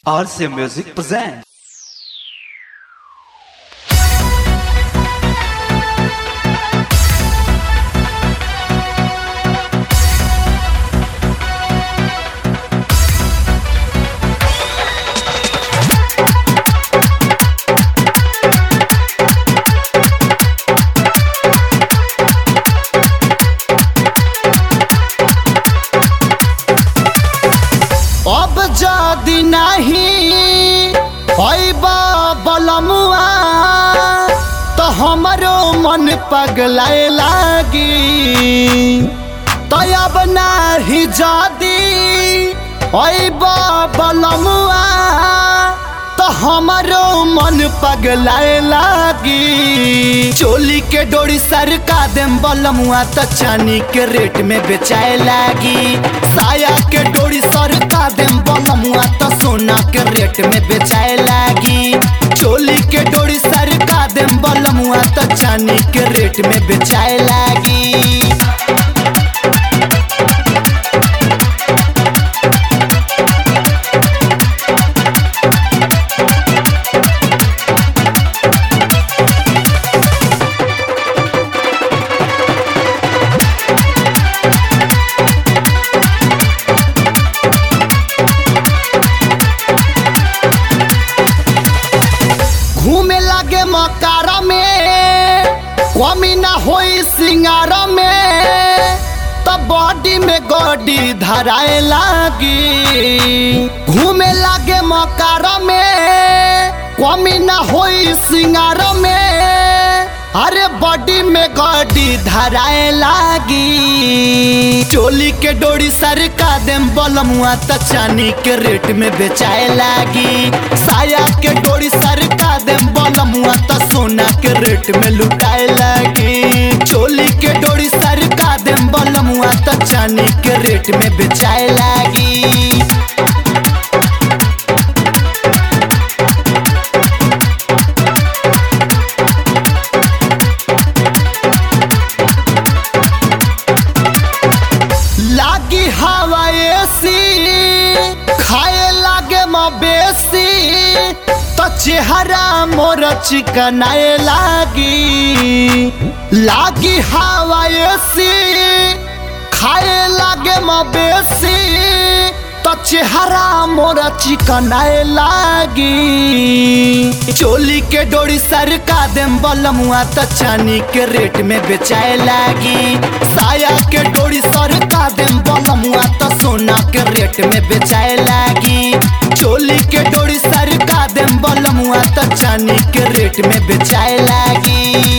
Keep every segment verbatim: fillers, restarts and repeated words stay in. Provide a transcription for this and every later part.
R C M Music presents. अब जदि नहीं होइबा बलमुआ तो हमरो मन पगलाए लागी। तो अब नहीं जदि होइबा बलमुआ तो हमरो मन पगलाए लागी। चोली के डोरी सरका देम बलमुआ तो चानी के रेट में बेचाए लागी। साया के डोरी सरका देम बलमुआ तो सोना के रेट में बेचाए लागी। चोली के डोरी सरका देम बलमुआ तो चानी के रेट में बेचाए लागी। घूमे लागे मकारा में कमी ना होई सिंगार में तो बॉडी में गोडी धराए लागी। घूमे लागे मकारा में कमी ना होई सिंगार में अरे बॉडी में गोडी धराए लागी। चोली के डोरी सरका देम बलमुआ तो चानी के रेट में बेचाए लागी। साया के डोरी सरका देम बलमुआ तो सोना के रेट में लुटाए लागी। चोली के डोरी सरका देम बलमुआ तो चानी के रेट में बेचाए लागी। लागी हवा एसी खाए लागे मवेशी तो चेहरा मोर चिकनाए लागी। लागी हवा एसी खाए लागे मवेशी तो चेहरा मोर चिकनाए लागी। चोली के डोरी सरका देम बलमुआ तो चानी के रेट में बेचाए लागी। साया के डोरी सरका देम बलमुआ तो सोना के रेट में बेचाए लागी। चोली के डोरी सरका देम बलमुआ तो चानी के रेट में बेचाए लागी।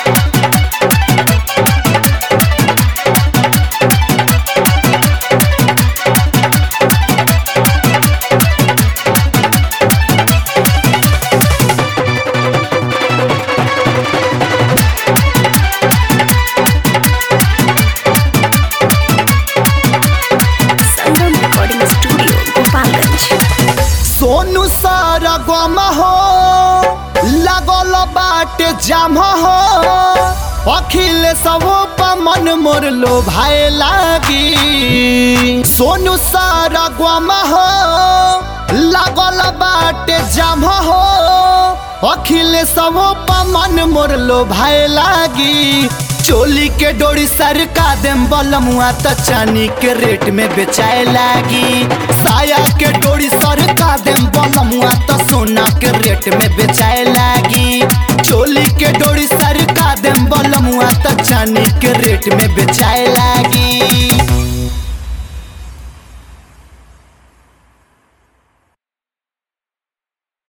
सोनू सारा गम हो लगल बाटे जाम हो अखिल सब मन मोर लो भाई लागी। सोनू सारा गम हो लगल बाटे जाम हो अखिल सब मन मोर लो भाई लागी। चोली के डोरी सरका देम बलमुआ तो चानी के रेट में बेचाए लागी। साया के डोरी सरका देम बलमुआ तो सोना के रेट में बेचाए लागी। चोली के डोरी सरका देम बलमुआ तो चानी के रेट में बेचाए लागी।